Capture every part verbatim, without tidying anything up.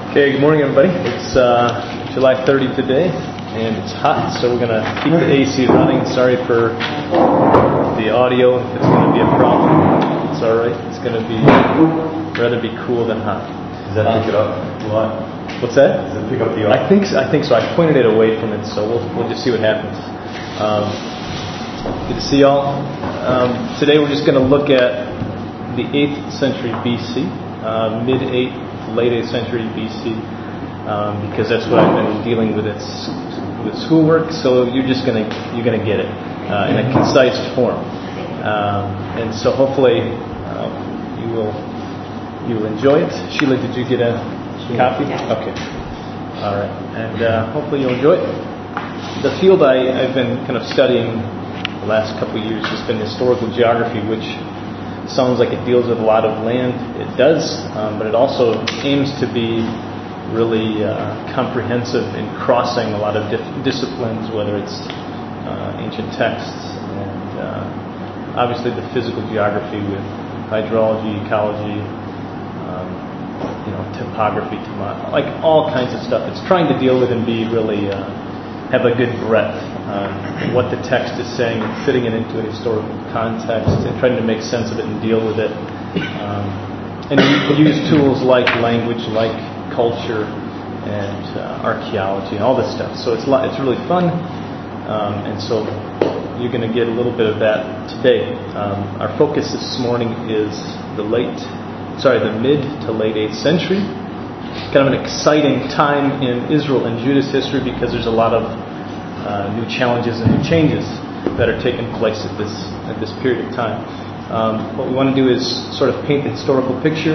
Okay, good morning everybody. It's uh, July thirtieth today, and it's hot, so we're going to keep the A C running. Sorry for the audio, if it's going to be a problem. It's alright. It's going to be, rather be cool than hot. Does that pick it up a lot? What's that? Does it pick up the audio? I think so, I think so. I pointed it away from it, so we'll, we'll just see what happens. Um, good to see y'all. Um, today we're just going to look at the eighth century B C, uh, mid-eighth, late eighth century B C, um, because that's what I've been dealing with it with schoolwork. So you're just gonna you're gonna get it uh, in a concise form, um, and so hopefully uh, you will you will enjoy it. Sheila, did you get a copy? Okay, all right, and uh, hopefully you'll enjoy it. The field I, I've been kind of studying the last couple of years has been historical geography, which sounds like it deals with a lot of land. It does, um, but it also aims to be really uh, comprehensive in crossing a lot of diff- disciplines, whether it's uh, ancient texts and uh, obviously the physical geography with hydrology, ecology, um, you know, topography, tomo- like all kinds of stuff. It's trying to deal with and be really uh, have a good breadth on what the text is saying, fitting it into a historical context, and trying to make sense of it and deal with it. Um, and you use tools like language, like culture, and uh, archaeology, and all this stuff. So it's it's really fun, um, and so you're going to get a little bit of that today. Um, our focus this morning is the late, sorry, the mid to late eighth century. Kind of an exciting time in Israel and Judah's history because there's a lot of uh, new challenges and new changes that are taking place at this at this period of time. Um, what we want to do is sort of paint the historical picture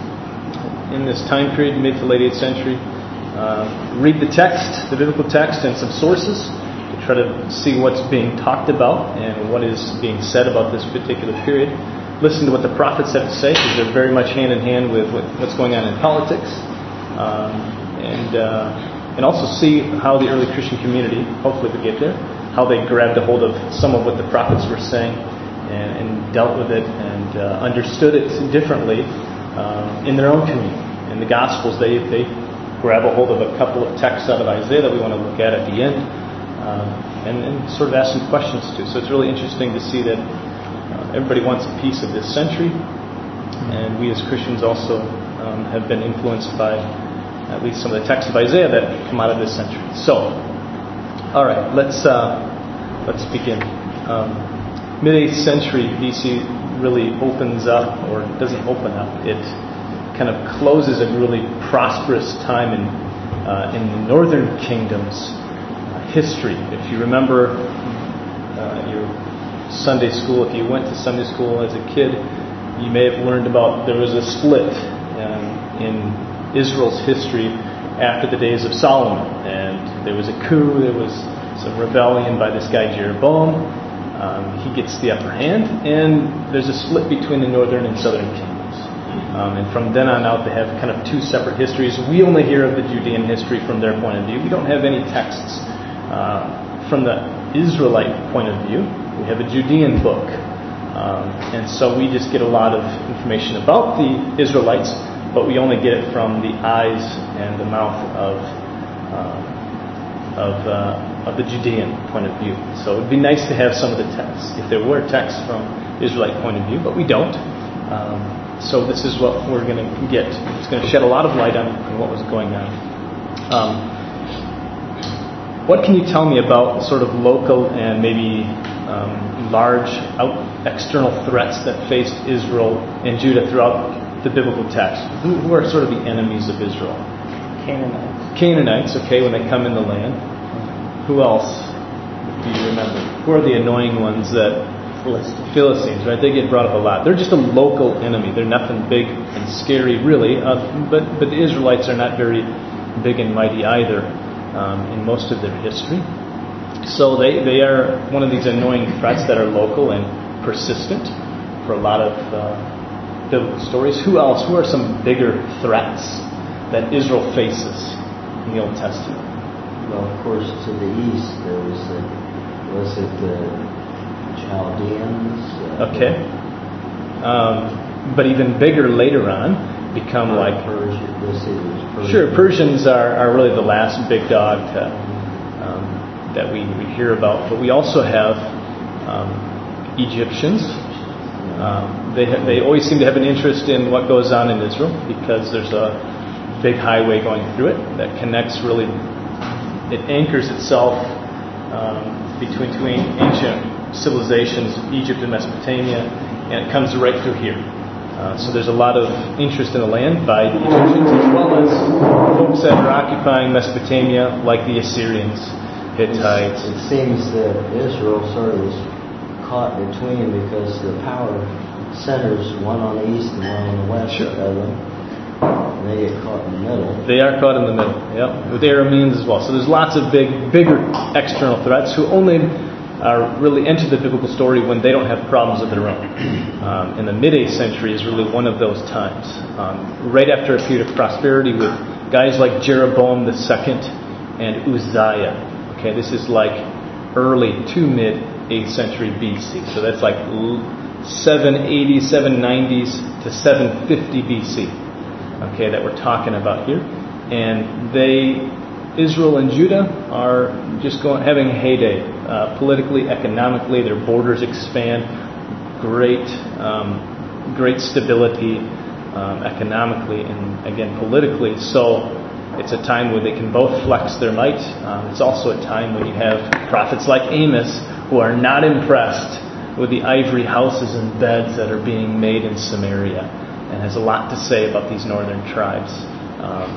in this time period, mid to late eighth century. Uh, read the text, the biblical text, and some sources to try to see what's being talked about and what is being said about this particular period. Listen to what the prophets have to say because they're very much hand in hand with what, what's going on in politics. Um, and uh, and also see how the early Christian community, hopefully we get there, how they grabbed a hold of some of what the prophets were saying and, and dealt with it and uh, understood it differently um, in their own community. In the Gospels, they they grab a hold of a couple of texts out of Isaiah that we want to look at at the end um, and, and sort of ask some questions to. So it's really interesting to see that uh, everybody wants a piece of this century, and we as Christians also um, have been influenced by at least some of the texts of Isaiah that come out of this century. So, all right, let's uh, let's begin. Um, Mid eighth century B C really opens up, or doesn't open up. It kind of closes a really prosperous time in uh, in the northern kingdom's history. If you remember uh, your Sunday school, if you went to Sunday school as a kid, you may have learned about there was a split um, in Israel's history after the days of Solomon, and there was a coup, there was some rebellion by this guy Jeroboam. Um, he gets the upper hand, and there's a split between the northern and southern kingdoms. Um, and from then on out, they have kind of two separate histories. We only hear of the Judean history from their point of view. We don't have any texts uh, from the Israelite point of view. We have a Judean book. Um, and so we just get a lot of information about the Israelites, but we only get it from the eyes and the mouth of uh, of, uh, of the Judean point of view. So it would be nice to have some of the texts, if there were texts from Israelite point of view, but we don't. Um, so this is what we're going to get. It's going to shed a lot of light on, on what was going on. Um, what can you tell me about sort of local and maybe um, large out, external threats that faced Israel and Judah throughout the biblical text? Who, who are sort of the enemies of Israel? Canaanites. Canaanites, okay, when they come in the land. Who else do you remember? Who are the annoying ones that... Philistines. Philistines, right? They get brought up a lot. They're just a local enemy. They're nothing big and scary, really. Uh, but, but the Israelites are not very big and mighty either um, in most of their history. So they, they are one of these annoying threats that are local and persistent for a lot of... Uh, biblical stories. Who else? Who are some bigger threats that Israel faces in the Old Testament? Well, of course, to the east there was the was it the Chaldeans? Okay. Um, but even bigger later on, become like Persia, this is Persia. Sure, Persians are, are really the last big dog to, um, that we, we hear about, but we also have um, Egyptians. Um, they ha- they always seem to have an interest in what goes on in Israel because there's a big highway going through it that connects really, it anchors itself um, between, between ancient civilizations, Egypt and Mesopotamia, and it comes right through here. Uh, so there's a lot of interest in the land by the Egyptians as well as folks that are occupying Mesopotamia, like the Assyrians, Hittites. It seems that Israel sort of is caught between because the power centers, one on the east and one on the west Sure. of them. And they get caught in the middle. They are caught in the middle, yep, with Arameans as well. So there's lots of big, bigger external threats who only are really enter the biblical story when they don't have problems of their own. Um, and the mid-eighth century is really one of those times. Um, right after a period of prosperity with guys like Jeroboam the Second and Uzziah. Okay, this is like early to mid-eighth century B C. So that's like seven eighties, seven nineties to seven fifty B C. Okay, that we're talking about here. And they, Israel and Judah, are just going having a heyday. Uh, politically, economically, their borders expand. Great, um, great stability um, economically and, again, politically. So it's a time where they can both flex their might. Um, it's also a time when you have prophets like Amos who are not impressed with the ivory houses and beds that are being made in Samaria, and has a lot to say about these northern tribes. Um,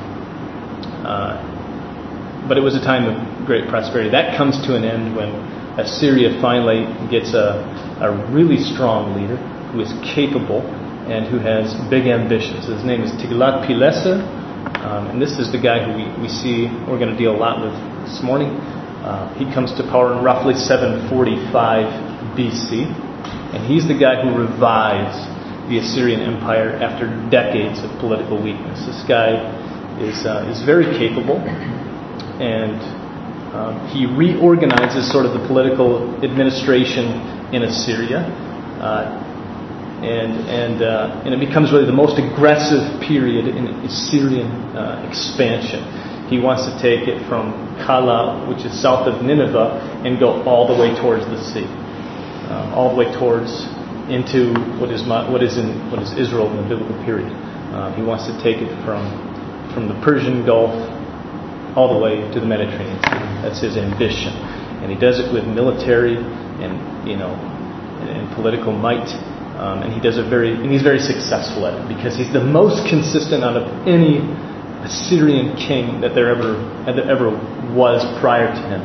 uh, but it was a time of great prosperity. That comes to an end when Assyria finally gets a, a really strong leader who is capable and who has big ambitions. His name is Tiglath-Pileser, um, and this is the guy who we, we see we're going to deal a lot with this morning. Uh, he comes to power in roughly seven forty-five B C, and he's the guy who revives the Assyrian Empire after decades of political weakness. This guy is uh, is very capable, and um, he reorganizes sort of the political administration in Assyria, uh, and and uh, and it becomes really the most aggressive period in Assyrian uh, expansion. He wants to take it from Kala, which is south of Nineveh, and go all the way towards the sea, uh, all the way towards into what is my, what is in what is Israel in the biblical period. Uh, he wants to take it from from the Persian Gulf all the way to the Mediterranean Sea. That's his ambition, and he does it with military and you know and, and political might, um, and he does it very and he's very successful at it because he's the most consistent out of any Assyrian king that there ever that there ever was prior to him.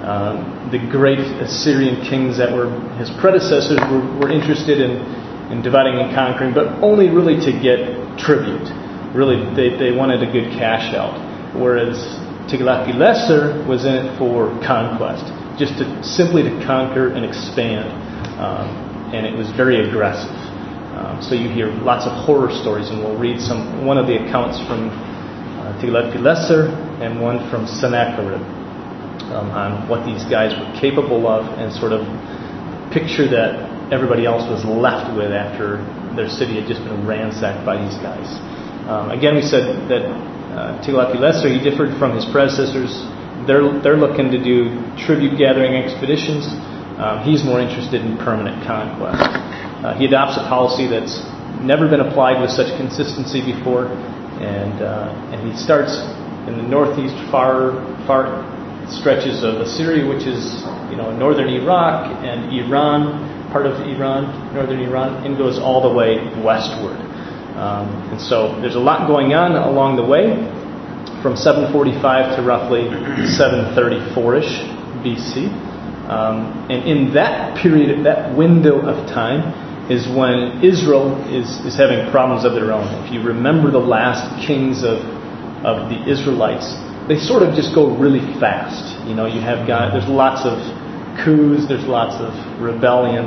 Um, the great Assyrian kings that were his predecessors were, were interested in, in dividing and conquering, but only really to get tribute. Really, they, they wanted a good cash out. Whereas Tiglath-Pileser was in it for conquest, just to simply to conquer and expand. Um, and it was very aggressive. Um, so you hear lots of horror stories, and we'll read some one of the accounts from uh, Tiglath-Pileser and one from Sennacherib. Um, on what these guys were capable of, and sort of picture that everybody else was left with after their city had just been ransacked by these guys. Um, again, we said that uh, Tiglath-Pileser, he differed from his predecessors. They're they're looking to do tribute gathering expeditions. Um, he's more interested in permanent conquest. Uh, he adopts a policy that's never been applied with such consistency before, and uh, and he starts in the northeast, far far. stretches of Assyria, which is, you know, northern Iraq and Iran, part of Iran, northern Iran, and goes all the way westward. Um, and so there's a lot going on along the way, from seven forty-five to roughly seven thirty-four-ish B C. Um, and in that period, that window of time, is when Israel is, is having problems of their own. If you remember the last kings of of the Israelites, they sort of just go really fast. You know, you have got, there's lots of coups, there's lots of rebellion.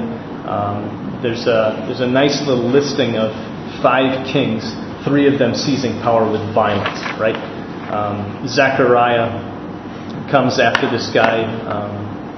Um, there's a there's a nice little listing of five kings, three of them seizing power with violence, right? Um, Zechariah comes after this guy, um,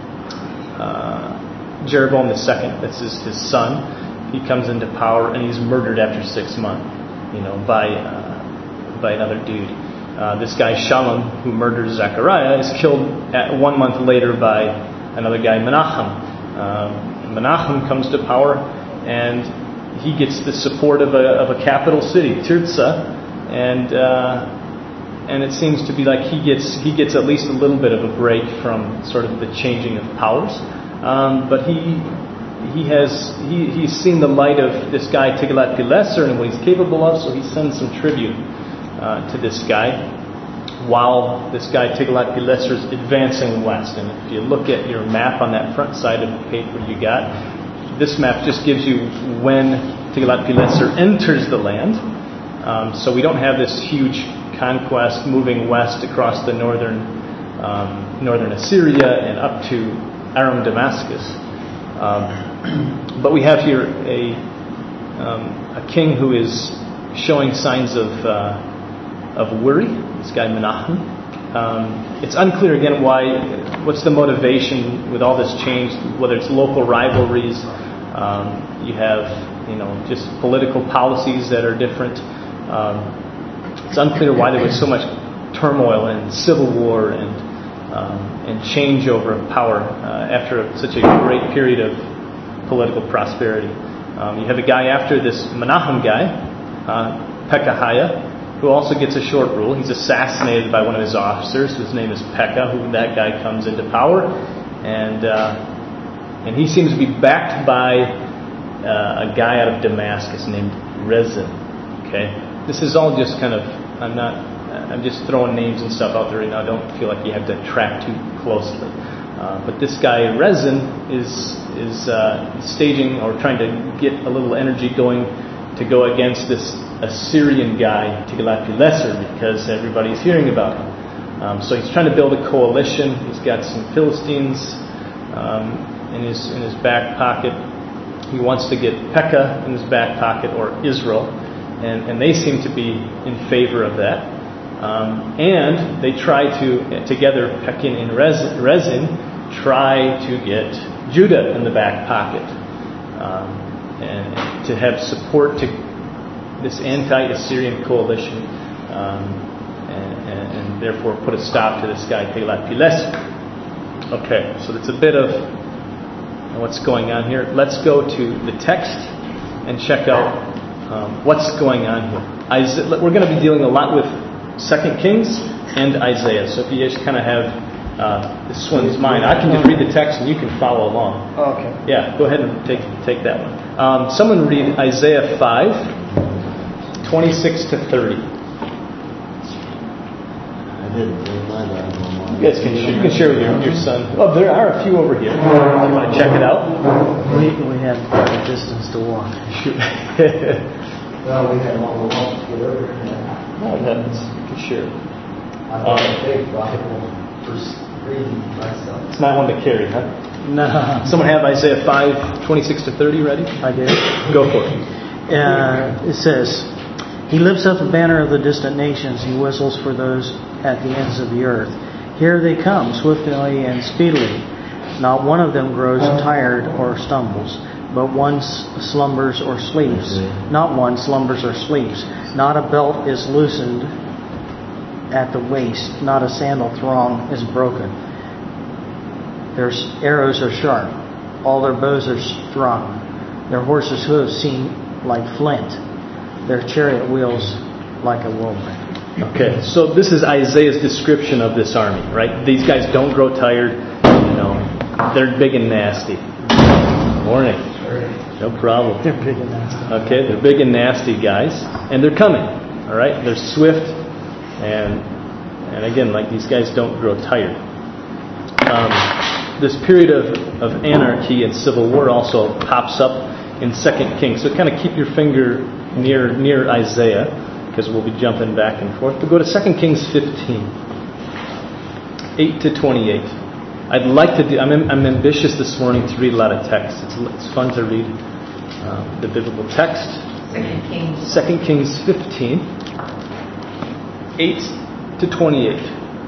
uh, Jeroboam the Second, that's his, his son. He comes into power and he's murdered after six months. you know, by uh, by another dude. Uh, this guy Shalom, who murders Zechariah, is killed at one month later by another guy Menachem. Um, Menachem comes to power, and he gets the support of a of a capital city, Tirzah, and uh, and it seems to be like he gets he gets at least a little bit of a break from sort of the changing of powers. Um, but he he has he, he's seen the light of this guy Tiglath-Pileser and what he's capable of, so he sends some tribute uh, to this guy while this guy Tiglath-Pileser is advancing west. And if you look at your map on that front side of the paper you got, this map just gives you when Tiglath-Pileser enters the land. Um, so we don't have this huge conquest moving west across the northern um, northern Assyria and up to Aram Damascus. Um, but we have here a um, a king who is showing signs of uh, of worry. This guy Menachem. Um, it's unclear again why. What's the motivation with all this change? Whether it's local rivalries, um, you have you know just political policies that are different. Um, it's unclear why there was so much turmoil and civil war and um, and changeover of power uh, after such a great period of political prosperity. Um, you have a guy after this Menachem guy, uh, Pekahiah, who also gets a short rule. He's assassinated by one of his officers, whose name is Pekah. Who that guy comes into power, and uh, and he seems to be backed by uh, a guy out of Damascus named Rezin. Okay, this is all just kind of I'm not I'm just throwing names and stuff out there right now. I don't feel like you have to track too closely. Uh, but this guy Rezin is is uh, staging or trying to get a little energy going to go against this Assyrian guy Tiglath-Pileser because everybody's hearing about him. Um, so he's trying to build a coalition. He's got some Philistines um, in his in his back pocket. He wants to get Pekah in his back pocket or Israel, and, and they seem to be in favor of that. Um, and they try to together Pekin and Rezin, Rezin try to get Judah in the back pocket um, and to have support to this anti-Assyrian coalition um, and, and, and therefore put a stop to this guy Tiglath-Pileser. Okay, so that's a bit of what's going on here. Let's go to the text and check out um, what's going on here. Isaiah, we're going to be dealing a lot with Second Kings and Isaiah. So if you just kind of have uh, this one's mine, I can just read the text and you can follow along. Oh, okay. Yeah, go ahead and take take that one. Um, someone read Isaiah five, twenty-six to thirty. I didn't bring my Bible on. You guys can share, you can share with your, your son. Oh, there are a few over here. You want to check it out? We we have quite a distance to walk. Well, we had a long walk to get over here. No, it happens. You can share. I got a big Bible for reading myself. It's not one to carry, huh? No, Someone have Isaiah five, twenty-six to thirty ready? I did. Go for it. Uh, it says, "He lifts up the banner of the distant nations. He whistles for those at the ends of the earth. Here they come, swiftly and speedily. Not one of them grows tired or stumbles, but one slumbers or sleeps. Not one slumbers or sleeps. Not a belt is loosened at the waist. Not a sandal thong is broken. Their arrows are sharp. All their bows are strung. Their horses' hooves seem like flint. Their chariot wheels like a whirlwind." Okay, so this is Isaiah's description of this army, right? These guys don't grow tired, you know, they're big and nasty. Morning. No problem. They're big and nasty. Okay, they're big and nasty guys, and they're coming, all right? They're swift, and and again, like these guys don't grow tired. Um, this period of, of anarchy and civil war also pops up in Second Kings, so kind of keep your finger near near Isaiah, because we'll be jumping back and forth. But go to Second Kings fifteen, eight to twenty-eight. I'd like to do, I'm, I'm ambitious this morning to read a lot of text. It's, it's fun to read um, the biblical text. Second Kings. Second Kings fifteen, eight to twenty-eight.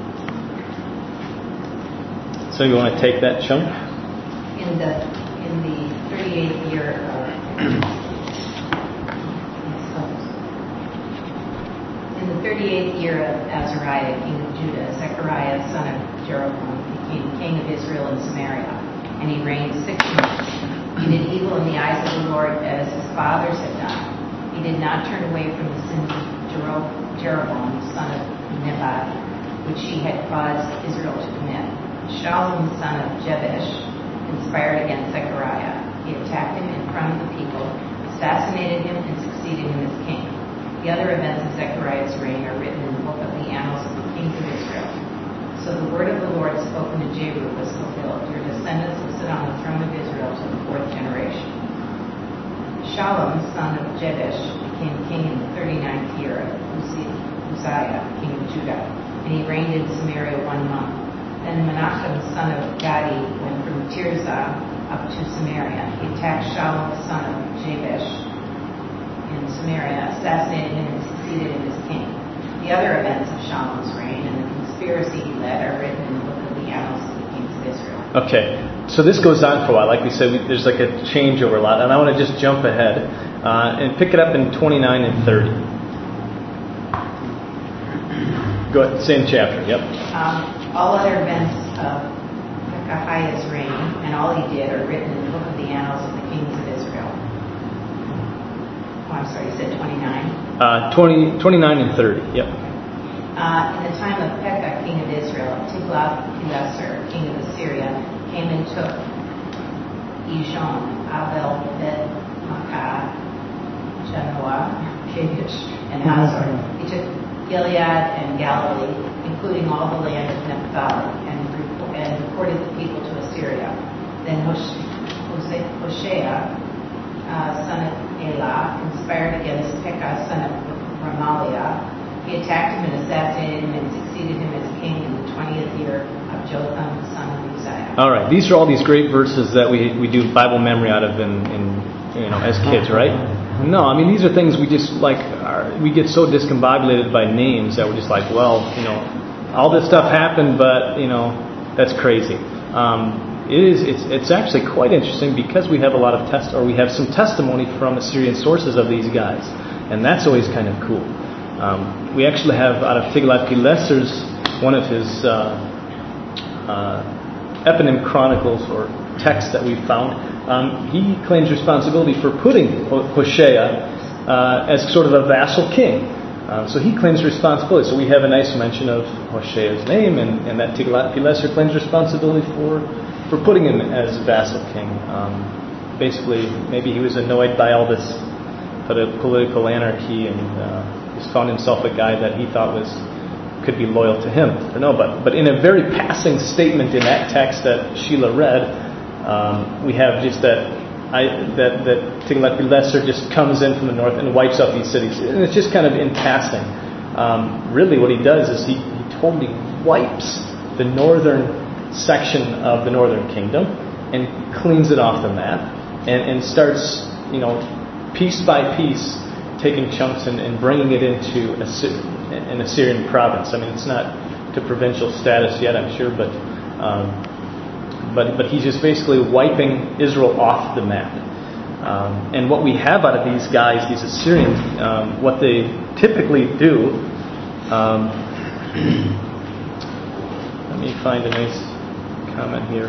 So you want to take that chunk? In the in the thirty-eighth year of In the thirty-eighth year of Azariah, king of Judah, Zechariah, son of Jeroboam, became king of Israel in Samaria, and he reigned six months. He did evil in the eyes of the Lord as his fathers had done. He did not turn away from the sins of Jero- Jeroboam, son of Nebat, which he had caused Israel to commit. Shallum, son of Jabesh, conspired against Zechariah. He attacked him in front of the people, assassinated him, and succeeded him as king. The other events of Zechariah's reign are written in the book of the annals of the kings of Israel. So the word of the Lord spoken to Jehu was fulfilled. Your descendants will sit on the throne of Israel to the fourth generation. Shallum, son of Jabesh, became king in the thirty-ninth year of Uzziah, king of Judah, and he reigned in Samaria one month. Then Menachem, son of Gadi, went from Tirzah up to Samaria. He attacked Shallum, son of Jabesh, in Samaria, assassinated him, and succeeded him as king. The other events of Shallum's reign and the conspiracy he led are written in the book of the annals of the kings of Israel. Okay, so this goes on for a while. Like we said, we, there's like a changeover a lot, and I want to just jump ahead uh, and pick it up in twenty-nine and thirty. Go ahead, same chapter. Yep. Um, all other events of Pekahiah's reign and all he did are written in the book of the annals of the kings of Israel. Oh, I'm sorry, you said twenty-nine? Uh, twenty, twenty-nine and thirty. Yep. Uh, in the time of Pekah, king of Israel, Tiglath-Pileser, king of Assyria, came and took Ijon, Abel, Bet, Makkah, Janoah, Kadesh, and Hazor. He took Gilead and Galilee, including all the land of Naphtali, and, and reported the people to Assyria. Then Hoshea, uh, son of Elah, conspired against Pekah, son of Remaliah. He attacked him and assassinated him and succeeded him as king in the twentieth year of Jotham, son of Uzziah. All right, these are all these great verses that we we do Bible memory out of in, in you know as kids, right? No, I mean these are things we just like. Are, we get so discombobulated by names that we're just like, well, you know, all this stuff happened, but you know, that's crazy. Um, it is. It's it's actually quite interesting because we have a lot of test, or we have some testimony from Assyrian sources of these guys, and that's always kind of cool. Um, we actually have out of Tiglath-Pileser's one of his uh, uh, eponym chronicles or texts that we found. Um, he claims responsibility for putting Hoshea uh, as sort of a vassal king. Um, so he claims responsibility. So we have a nice mention of Hoshea's name, and, and that Tiglath-Pileser claims responsibility for, for putting him as vassal king. Um, basically, maybe he was annoyed by all this political anarchy and uh, just found himself a guy that he thought was could be loyal to him. I don't know, but but in a very passing statement in that text that Sheila read, um, we have just that I, that that Tiglath-Pileser just comes in from the north and wipes out these cities, and it's just kind of in passing. Um, really, what he does is he, he totally wipes the northern section of the northern kingdom and cleans it off the map, and, and starts, you know, piece by piece, taking chunks and, and bringing it into a, an Assyrian province. I mean, it's not to provincial status yet, I'm sure, but um, but but he's just basically wiping Israel off the map. Um, and what we have out of these guys, these Assyrians, um, what they typically do. Um, let me find a nice comment here.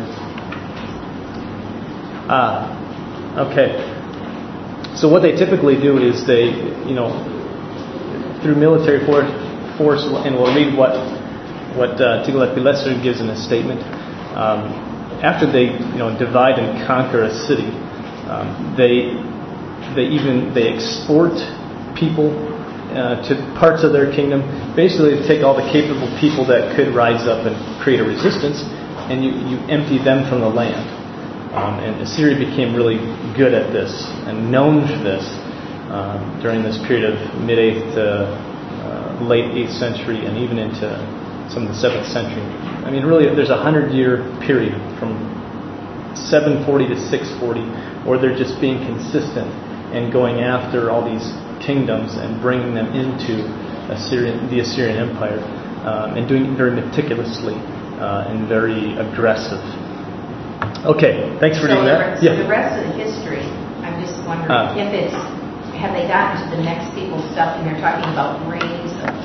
Ah, okay. So what they typically do is they, you know, through military force, force and we'll read what what uh, Tiglath-Pileser gives in a statement. Um, after they, you know, divide and conquer a city, um, they they even they export people uh, to parts of their kingdom. Basically, they take all the capable people that could rise up and create a resistance, and you, you empty them from the land. Um, and Assyria became really good at this and known for this um, during this period of mid-eighth to uh, late eighth century and even into some of the seventh century. I mean, really, there's a hundred-year period from seven forty to six forty where they're just being consistent and going after all these kingdoms and bringing them into Assyrian, the Assyrian Empire, um, and doing it very meticulously uh, and very aggressive. Okay, thanks for so doing the, that. So yeah. the rest of the history, I'm just wondering uh, if it's, have they gotten to the next people's stuff and they're talking about reigns of kings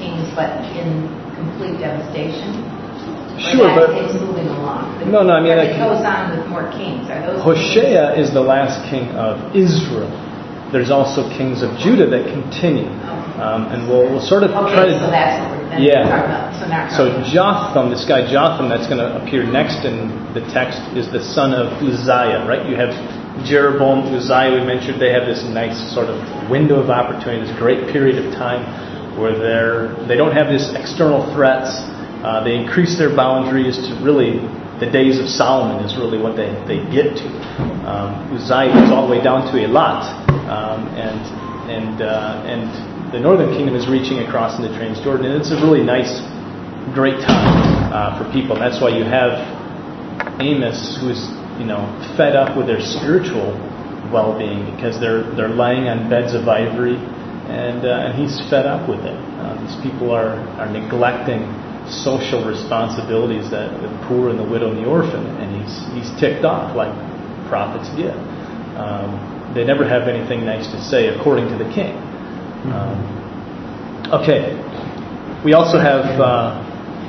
but in complete devastation? Sure, or but it's moving along. But no, no. I mean, it like, goes on with more kings. Are those Hoshea is the last king of Israel. There's also kings of Judah that continue, um, and we'll we'll sort of okay, try to. So that's what we're then Yeah. talking about. So now. So Jotham, this guy Jotham, that's going to appear next in the text, is the son of Uzziah, right? You have Jeroboam, Uzziah. We mentioned they have this nice sort of window of opportunity, this great period of time where they're they don't have these external threats. Uh, they increase their boundaries to really the days of Solomon is really what they, they get to. Um, Uzziah goes all the way down to Eilat, um, and and uh, and the northern kingdom is reaching across into Transjordan, and it's a really nice, great time uh, for people. And that's why you have Amos, who's you know fed up with their spiritual well-being because they're they're lying on beds of ivory, and uh, and he's fed up with it. Uh, these people are are neglecting social responsibilities that the poor and the widow and the orphan, and he's he's ticked off like prophets get. Um, they never have anything nice to say, according to the king. Um, okay, we also have uh,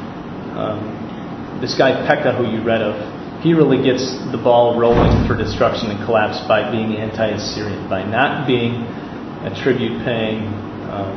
um, this guy Pekah, who you read of. He really gets the ball rolling for destruction and collapse by being anti-Assyrian, by not being a tribute-paying um,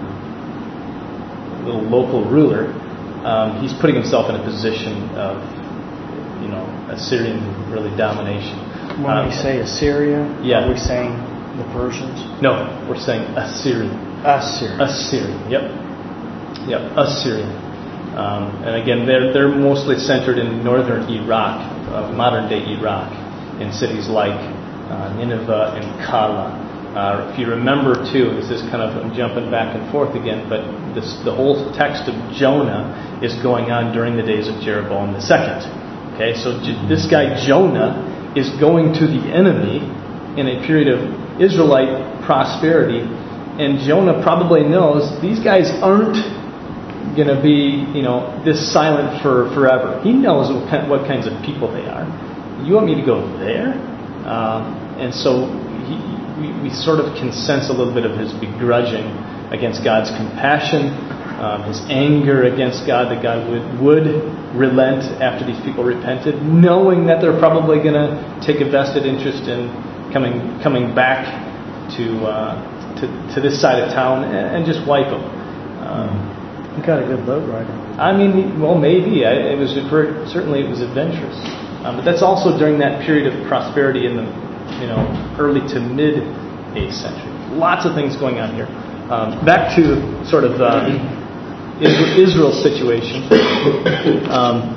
little local ruler. Um, he's putting himself in a position of, you know, Assyrian really domination. When um, we say Assyria, yeah. are we saying the Persians? No, we're saying Assyrian. Assyria. Assyrian. Yep. Yep. Assyrian. Um, and again, they're they're mostly centered in northern Iraq, uh, modern day Iraq, in cities like uh, Nineveh and Kala. Uh, if you remember, too, this is kind of I'm jumping back and forth again, but this, the whole text of Jonah is going on during the days of Jeroboam the second. Okay, so J- this guy Jonah is going to the enemy in a period of Israelite prosperity, and Jonah probably knows these guys aren't going to be, you know, this silent for forever. He knows what, kind, what kinds of people they are. You want me to go there? Um, and so he. We, we sort of can sense a little bit of his begrudging against God's compassion, um, his anger against God, that God would, would relent after these people repented, knowing that they're probably going to take a vested interest in coming coming back to uh, to, to this side of town and, and just wipe them. Um, you got a good boat rider. I mean, well, maybe. I, it was certainly it was adventurous, um, but that's also during that period of prosperity in the you know, early to mid eighth century. Lots of things going on here. Um, back to sort of uh, Israel's situation. Um,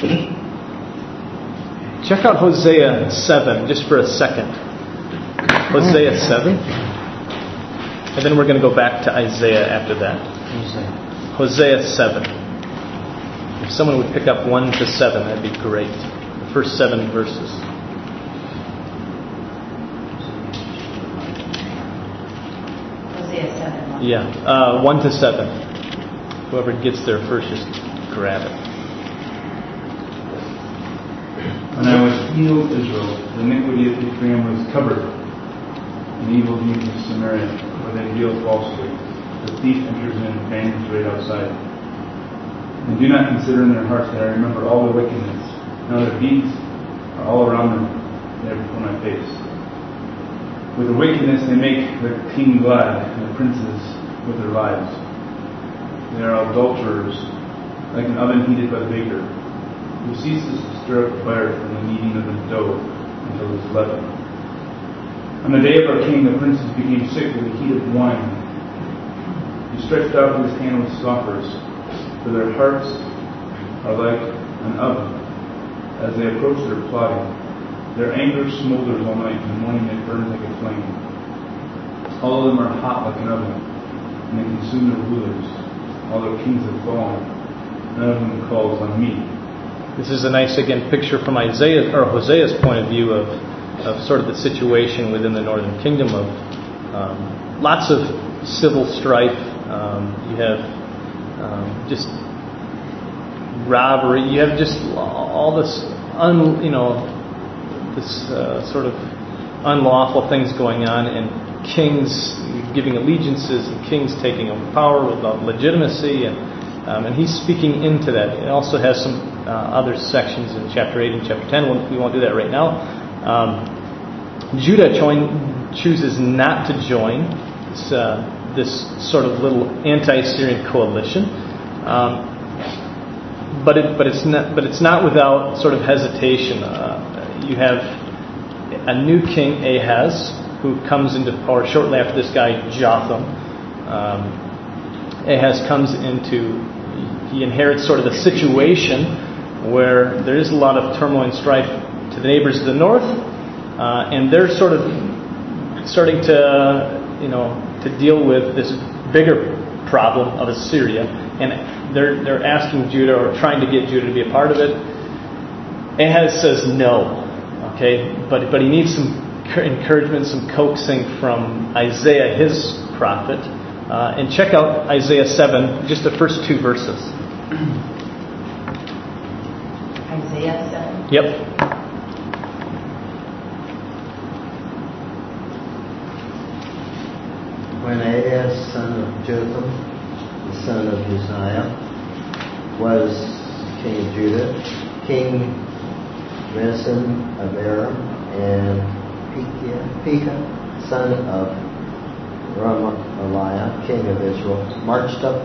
check out Hosea seven just for a second. Hosea seven. And then we're going to go back to Isaiah after that. Hosea seven. If someone would pick up one to seven, that'd be great. The first seven verses. Yeah, uh, one to seven. Whoever gets there first, just grab it. When I was healed Israel, the iniquity of Ephraim was covered, and evil deeds of Samaria, where they deal falsely. The thief enters in and bangs right outside. And do not consider in their hearts that I remember all their wickedness. Now their deeds are all around them, they are before my face. With their wickedness they make the king glad, and the princes with their lives. They are adulterers, like an oven heated by the baker, who ceases to stir up the fire from the kneading of the dough until it is leavened. On the day of our king, the princes became sick with the heat of wine. He stretched out his hand with scoffers, for their hearts are like an oven, as they approach their plotting. Their anger smolders all night, in the morning it burns like a flame. All of them are hot like an oven, and they consume their rulers. All their kings have fallen. None of them calls on me. This is a nice, again, picture from Isaiah or Hosea's point of view of, of sort of the situation within the northern kingdom of um, lots of civil strife. Um, you have um, just robbery. You have just all this, un, you know. This uh, sort of unlawful things going on, and kings giving allegiances, and kings taking over power without legitimacy, and Um, and he's speaking into that. It also has some uh, other sections in chapter eight and chapter ten. We won't do that right now. Um, Judah join, chooses not to join this, uh, this sort of little anti-Assyrian coalition. Um, but it, but it's not but it's not without sort of hesitation. Uh, you have a new king, Ahaz, who comes into power shortly after this guy Jotham. Um, Ahaz comes into, he inherits sort of the situation where there is a lot of turmoil and strife to the neighbors of the north, uh, and they're sort of starting to, you know, to deal with this bigger problem of Assyria, and they're they're asking Judah or trying to get Judah to be a part of it. Ahaz says no, okay, but but he needs some encouragement, some coaxing from Isaiah, his prophet. Uh, and check out Isaiah seven, just the first two verses. Isaiah seven? Yep. When Ahaz, son of Jotham, the son of Uzziah, was king of Judah, King Rezin of Aram, and Pekah, Pekah son of Remaliah, king of Israel, marched up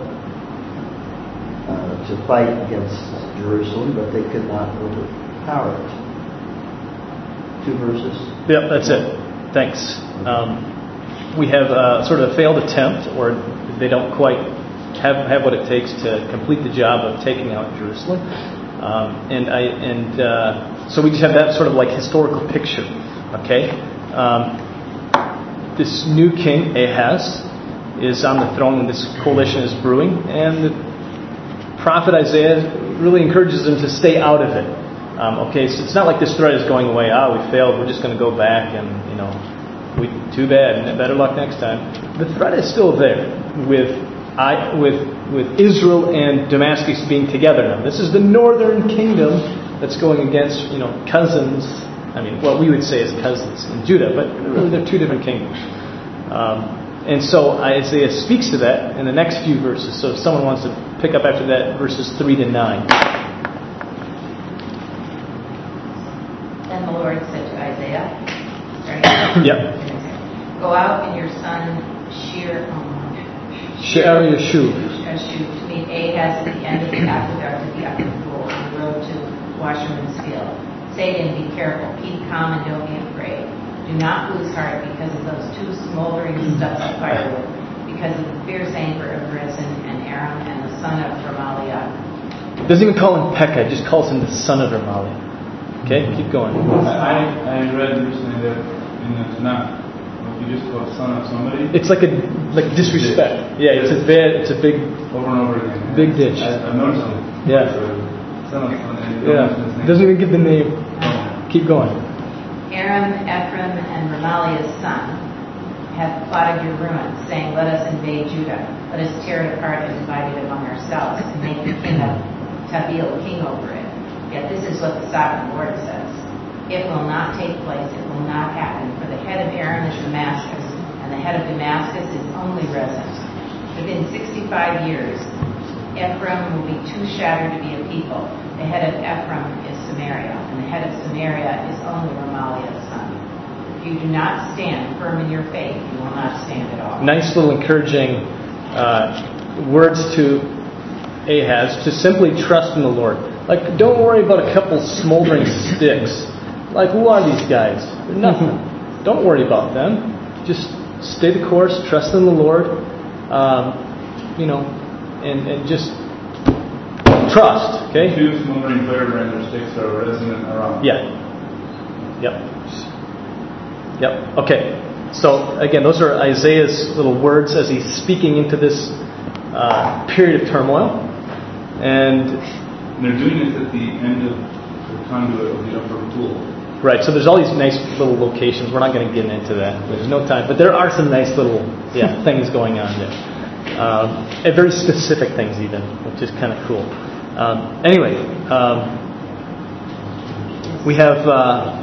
uh, to fight against Jerusalem, but they could not overpower it. Two verses. Yep, that's it. Thanks. Um, we have uh, sort of a failed attempt, or they don't quite have have what it takes to complete the job of taking out Jerusalem. Um, and I and uh, so we just have that sort of like historical picture. Okay. Um, This new king, Ahaz, is on the throne and this coalition is brewing. And the prophet Isaiah really encourages them to stay out of it. Um, okay, so it's not like this threat is going away. Ah, we failed. We're just going to go back and, you know, we too bad. Better luck next time. The threat is still there with I, with with Israel and Damascus being together now. This is the northern kingdom that's going against, you know, cousins. I mean, what we would say is cousins in Judah, but really they're two different kingdoms. Um, and so Isaiah speaks to that in the next few verses. So if someone wants to pick up after that, verses three to nine. Then the Lord said to Isaiah, starting Yep. Go out and your son Shear, um, Shear Yashuv. Yashuv to meet Ahaz at the end of the aqueduct of the upper pool on the road to Washerman's Field. Say to him, be careful, keep calm, and don't be afraid. Do not lose heart because of those two smoldering stubs of firewood, because of the fierce anger of Rezin and Aram and the son of Remaliah. Doesn't even call him Pekah, just calls him the son of Remaliah. Okay, keep going. I, I read recently that in the Tanakh, if you just call son of somebody, It's like a like disrespect. Yeah, it's a bad, it's a big, over and over again. big ditch. I, I've noticed it. Yeah. Son of somebody. Yeah, doesn't even give the name. Keep going. Aram, Ephraim, and Remaliah's son have plotted your ruin, saying, let us invade Judah. Let us tear it apart and divide it among ourselves, and make the king of Tabeel king over it. Yet this is what the sovereign Lord says. It will not take place, it will not happen, for the head of Aram is Damascus, and the head of Damascus is only Rezin. Within sixty-five years, Ephraim will be too shattered to be a people. The head of Ephraim is Samaria, and the head of Samaria is only Remaliah's son. If you do not stand firm in your faith, you will not stand at all. Nice little encouraging uh, words to Ahaz to simply trust in the Lord. Like, don't worry about a couple smoldering sticks. Like, who are these guys? They're nothing. Don't worry about them. Just stay the course, trust in the Lord, um, you know, and, and just trust, okay? Two smoldering firebrands or sticks are resonant around. Yeah. Yep. Yep. Okay. So, again, those are Isaiah's little words as he's speaking into this uh, period of turmoil. And And they're doing this at the end of the conduit of the upper pool. right, so there's all these nice little locations. We're not going to get into that. There's no time. But there are some nice little yeah things going on there. Um, and very specific things even, which is kind of cool. Um, anyway, um, we have uh,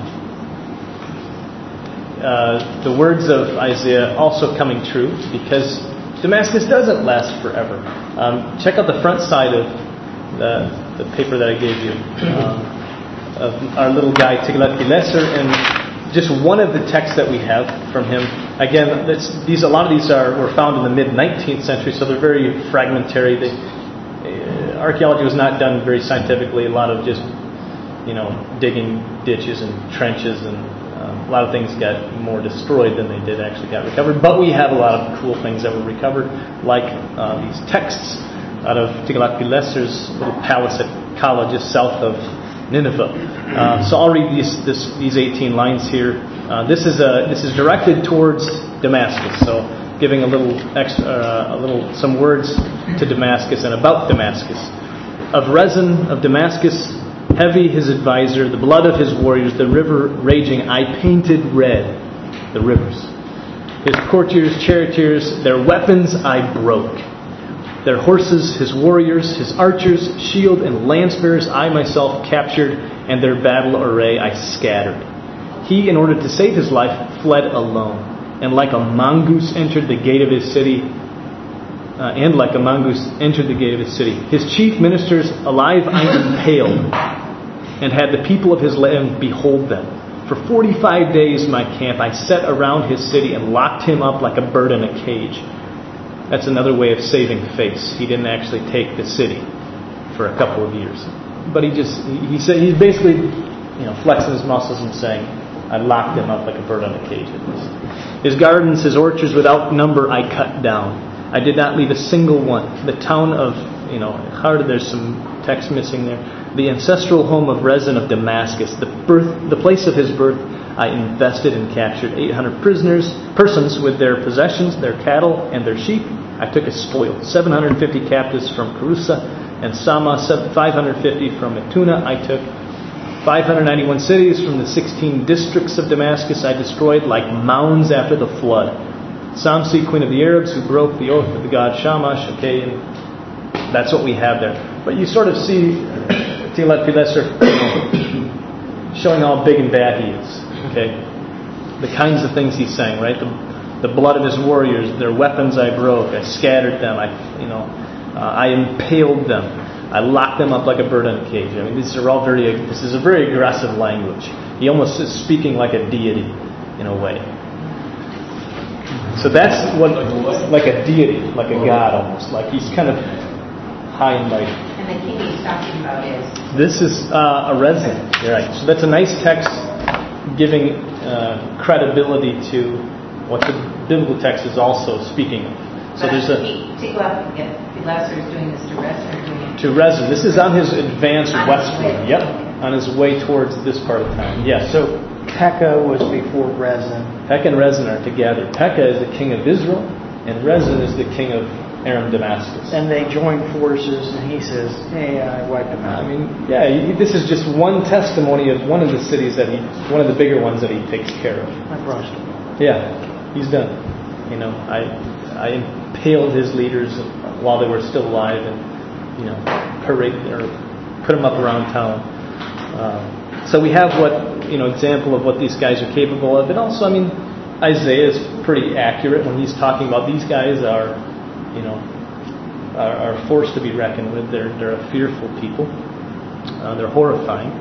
uh, the words of Isaiah also coming true, because Damascus doesn't last forever. Um, check out the front side of the, the paper that I gave you, um, of our little guy Tiglath-Pileser, and just one of the texts that we have from him. Again, that's, these a lot of these are were found in the mid nineteenth century, so they're very fragmentary. They, uh, archaeology was not done very scientifically. A lot of just, you know, digging ditches and trenches, and um, a lot of things got more destroyed than they did actually got recovered. But we have a lot of cool things that were recovered, like uh, these texts out of Tiglath-Pileser's little palace at Kala, just south of Nineveh. Uh, so I'll read these this, these eighteen lines here. Uh, this is a this is directed towards Damascus. So giving a little extra, uh, a little some words to Damascus and about Damascus. Of Rezin of Damascus, heavy his advisor, the blood of his warriors, the river raging, I painted red the rivers. His courtiers, charioteers, their weapons I broke. Their horses, his warriors, his archers, shield and lance-bearers I myself captured, and their battle array I scattered. He, in order to save his life, fled alone, and like a mongoose entered the gate of his city, uh, and like a mongoose entered the gate of his city. His chief ministers alive I impaled, and had the people of his land behold them. For forty-five days my camp I set around his city, and locked him up like a bird in a cage. That's another way of saving face. He didn't actually take the city for a couple of years, but he just he said he's basically, you know, flexing his muscles and saying, "I locked him up like a bird on a cage." At least. His gardens, his orchards, without number, I cut down. I did not leave a single one. The town of, you know, hard. There's some text missing there. The ancestral home of Rezin of Damascus, the birth, the place of his birth, I invested and captured eight hundred prisoners, persons with their possessions, their cattle, and their sheep. I took as spoil. seven hundred fifty captives from Carusa and Sama, five hundred fifty from Etuna. I took five hundred ninety-one cities from the sixteen districts of Damascus. I destroyed like mounds after the flood. Samsi, queen of the Arabs, who broke the oath of the god Shamash. Okay, and that's what we have there. But you sort of see Tiglath-Pileser showing how big and bad he is. Okay, the kinds of things he's saying, right? The, the blood of his warriors, their weapons I broke, I scattered them, I, you know, uh, I impaled them, I locked them up like a bird in a cage. I mean, these are all very. This is a very aggressive language. He almost is speaking like a deity, in a way. So that's what, like a deity, like a god almost, like he's kind of high and mighty. And the king he's talking about is? This is uh, a Rezin. You're right. So that's a nice text giving uh, credibility to what the biblical text is also speaking of. So but there's a Tiglath-Pileser is doing this to Rezin or doing it to Rezin. This is on his advance on westward. His Yep, on his way towards this part of town. Yes. So Pekah was before Rezin. Pekah and Rezin are together. Pekah is the king of Israel, and Rezin is the king of Aram Damascus. And they join forces, and he says, "Hey, I wiped them out." I mean, yeah, he, this is just one testimony of one of the cities that he, one of the bigger ones that he takes care of. I brushed them. Yeah, he's done. You know, I I impaled his leaders while they were still alive, and you know, parade or put them up around town. Uh, so we have what you know example of what these guys are capable of, and also, I mean, Isaiah is pretty accurate when he's talking about these guys are. You know, are, are forced to be reckoned with. They're they're a fearful people. Uh, they're horrifying.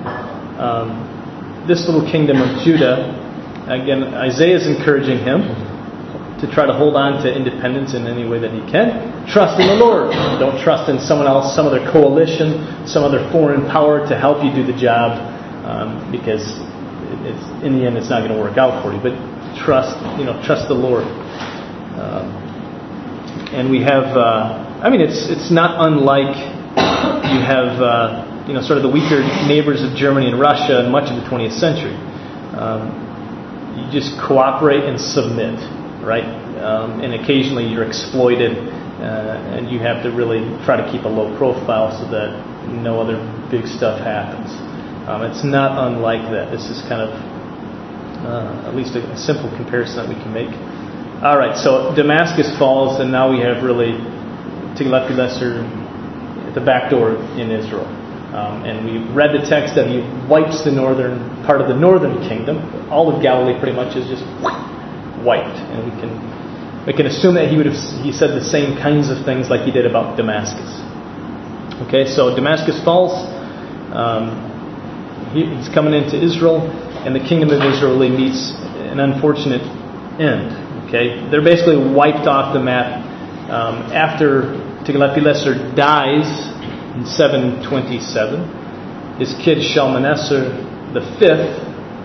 Um, this little kingdom of Judah, again, Isaiah is encouraging him to try to hold on to independence in any way that he can. Trust in the Lord. Don't trust in someone else, some other coalition, some other foreign power to help you do the job, um, because it's, in the end it's not going to work out for you. But trust, you know, trust the Lord. Um, And we have, uh, I mean, it's it's not unlike you have, uh, you know, sort of the weaker neighbors of Germany and Russia and much of the twentieth century. Um, you just cooperate and submit, right? Um, and occasionally you're exploited, uh, and you have to really try to keep a low profile so that no other big stuff happens. Um, it's not unlike that. This is kind of uh, at least a, a simple comparison that we can make. All right, so Damascus falls, and now we have really Tiglath-Pileser at the back door in Israel. Um, and we read the text that he wipes the northern part of the northern kingdom. All of Galilee pretty much is just wiped, and we can we can assume that he would have he said the same kinds of things like he did about Damascus. Okay, so Damascus falls. Um, he, he's coming into Israel, and the kingdom of Israel meets an unfortunate end. Okay, they're basically wiped off the map um, after Tiglath-Pileser dies in seven twenty-seven. His kid Shalmaneser the fifth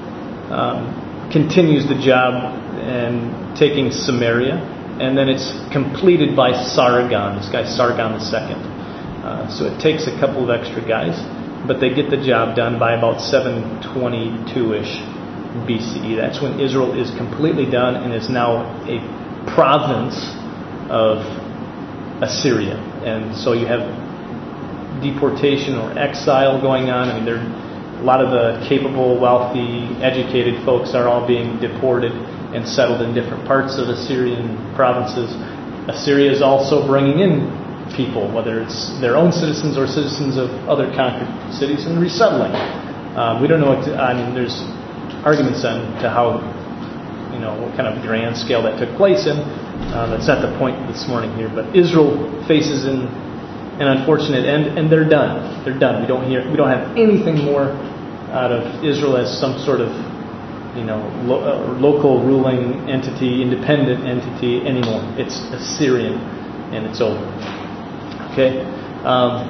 um, continues the job and taking Samaria, and then it's completed by Sargon, this guy Sargon the second. Uh, so it takes a couple of extra guys, but they get the job done by about seven twenty-two-ish B C E. That's when Israel is completely done and is now a province of Assyria. And so you have deportation or exile going on. I mean, there, a lot of the capable, wealthy, educated folks are all being deported and settled in different parts of Assyrian provinces. Assyria is also bringing in people, whether it's their own citizens or citizens of other conquered cities, and resettling. Um, we don't know what to, I mean, there's arguments on to how, you know, what kind of grand scale that took place in. Uh, that's not the point this morning here, but Israel faces an, an unfortunate end, and they're done. They're done. We don't hear, we don't have anything more out of Israel as some sort of, you know, lo- uh, local ruling entity, independent entity anymore. It's Assyrian, and it's over. Okay, um,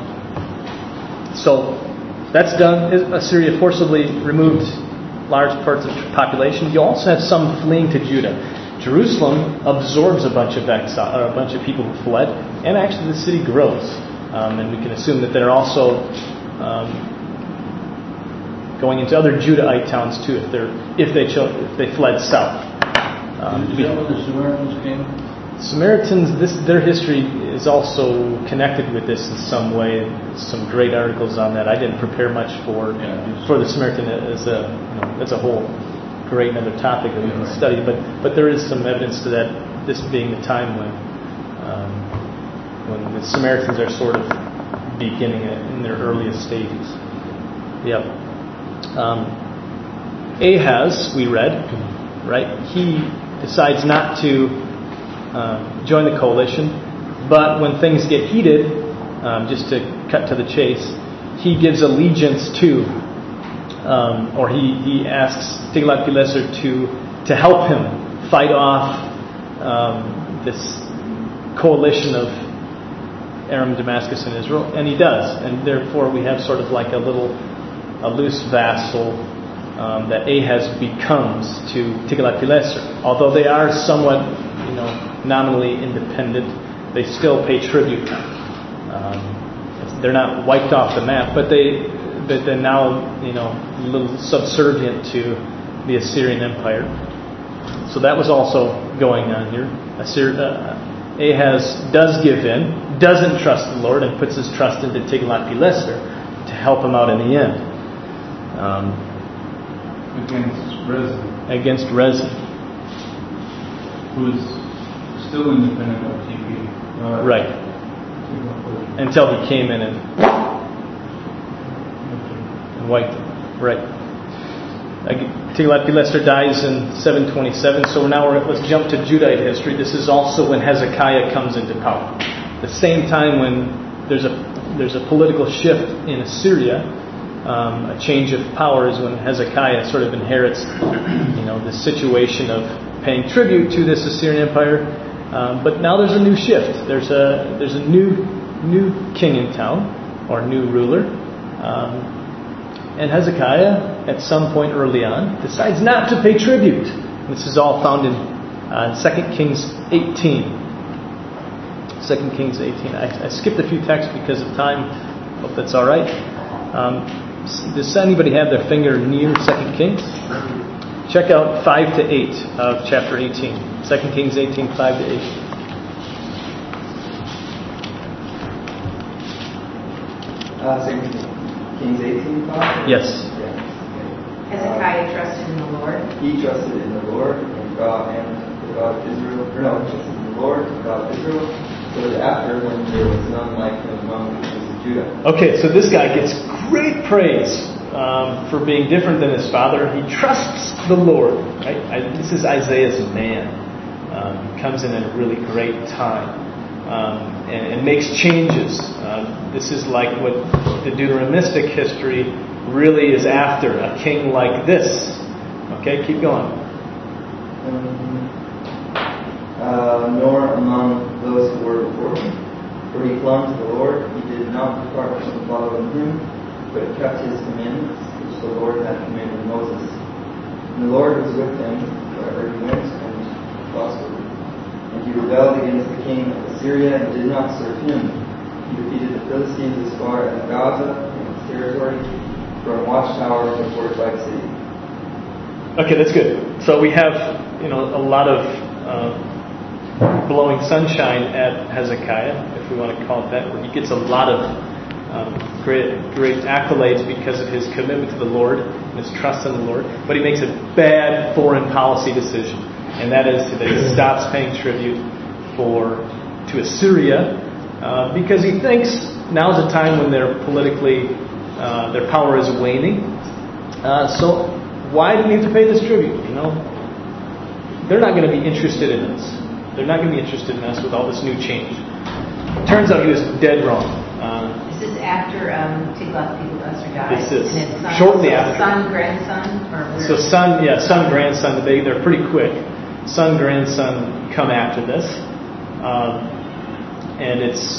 so that's done. Assyria forcibly removed large parts of the population. You also have some fleeing to Judah. Jerusalem absorbs a bunch of exile, or a bunch of people who fled, and actually the city grows. Um, and we can assume that they're also um, going into other Judahite towns too, if they're if they cho- if they fled south. Um, Is that where the Samaritans came? Samaritans, this their history is also connected with this in some way. Some great articles on that. I didn't prepare much for Yeah, for the Samaritan as a you know as a whole. Great another topic that we can study, but but there is some evidence to that. This being the time when um, when the Samaritans are sort of beginning it in their earliest stages. Yep. Um, Ahaz, we read, right? He decides not to. Um, join the coalition, but when things get heated, um, just to cut to the chase, he gives allegiance to, um, or he, he asks Tiglath-Pileser to to help him fight off um, this coalition of Aram, Damascus, and Israel, and he does, and therefore we have sort of like a little a loose vassal um, that Ahaz becomes to Tiglath-Pileser. Although they are somewhat, you know, nominally independent, they still pay tribute. Um, they're not wiped off the map, but they, but they're now, you know, a little subservient to the Assyrian Empire. So that was also going on here. Assyria, uh, Ahaz does give in, doesn't trust the Lord, and puts his trust into Tiglath-Pileser to help him out in the end. Um, Against Rezin. Against Rezin. Who's still independent of T P. Uh, Right. Until he came in and, and wiped them. Right. Tiglath-Pileser dies in seven twenty-seven, so now we're, let's jump to Judahite history. This is also when Hezekiah comes into power. The same time when there's a there's a political shift in Assyria, um, a change of power is when Hezekiah sort of inherits, you know, this situation of paying tribute to this Assyrian Empire. Um, but now there's a new shift. There's a there's a new new king in town, or new ruler. Um, and Hezekiah, at some point early on, decides not to pay tribute. This is all found in uh, Second Kings eighteen. Second Kings eighteen. I, I skipped a few texts because of time. Hope that's all right. Um, does anybody have their finger near Second Kings? Check out five to eight of chapter eighteen. Second Kings eighteen, five to eight. Uh, Second Kings eighteen, five? Yes. Yes. Hezekiah trusted in the Lord. He trusted in the Lord and God and the God of Israel. Or no, he trusted in the Lord and God of Israel. So that after, when there was none like him among the kings of Judah. Okay, so this guy gets great praise um, for being different than his father. He trusts the Lord. Right? I, this is Isaiah's man. Uh, um, comes in at a really great time um, and, and makes changes. Um, this is like what the Deuteronomistic history really is after, a king like this. Okay, keep going. Um, uh, nor among those who were before him, for he clung to the Lord. He did not depart from following him, but kept his commandments, which the Lord had commanded Moses. And the Lord was with him wherever he went, and prospered. And he rebelled against the king of Assyria and did not serve him. He defeated the Philistines as far as Gaza and its territory, from watchtower to fortified city. Okay, that's good. So we have, you know, a lot of uh, blowing sunshine at Hezekiah, if we want to call it that, where he gets a lot of um, great, great accolades because of his commitment to the Lord and his trust in the Lord. But he makes a bad foreign policy decision, and that is that he stops paying tribute for to Assyria uh, because he thinks now's a time when they're politically uh, their power is waning. Uh, so why do we have to pay this tribute? You know, they're not going to be interested in us. They're not going to be interested in us with all this new change. Turns out he was dead wrong. Uh, this is after um, Tiglath-Pileser died. This is and his son, shortly so after. Son, grandson, or where? So son, yeah, son, grandson. They they're pretty quick. Son, grandson come after this, um, and it's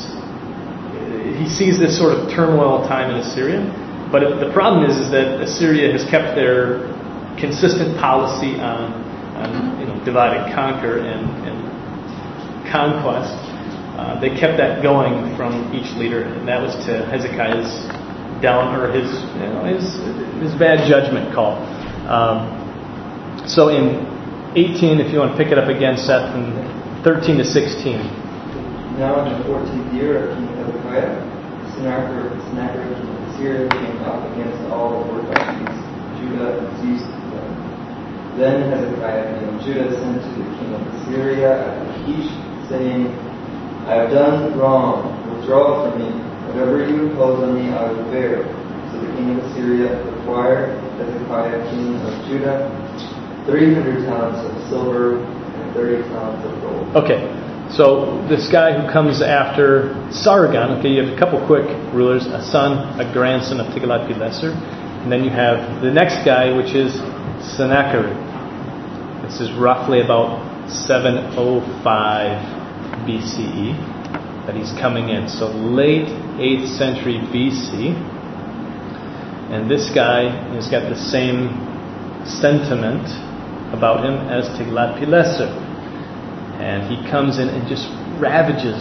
he sees this sort of turmoil time in Assyria. But it, the problem is, is that Assyria has kept their consistent policy on, on you know, divide and conquer and, and conquest. Uh, they kept that going from each leader, and that was to Hezekiah's down or his you know, his his bad judgment call. Um, so in eighteen, if you want to pick it up again, Seth, from thirteen to sixteen. Now in the fourteenth year of King Hezekiah, Sennacherib, Sennacherib king of Assyria came up against all the fortifications of Judah and seized them. Then Hezekiah king of Judah sent to the king of Assyria at Lachish, saying, I have done wrong. Withdraw from me. Whatever you impose on me, I will bear. So the king of Assyria required Hezekiah king of Judah three hundred talents of silver and thirty talents of gold. Okay, so this guy who comes after Sargon, okay, you have a couple quick rulers, a son, a grandson of Tiglath-Pileser, and then you have the next guy, which is Sennacherib. This is roughly about seven oh five B C E that he's coming in. So late eighth century B C. And this guy has got the same sentiment about him as Tiglath-Pileser. And he comes in and just ravages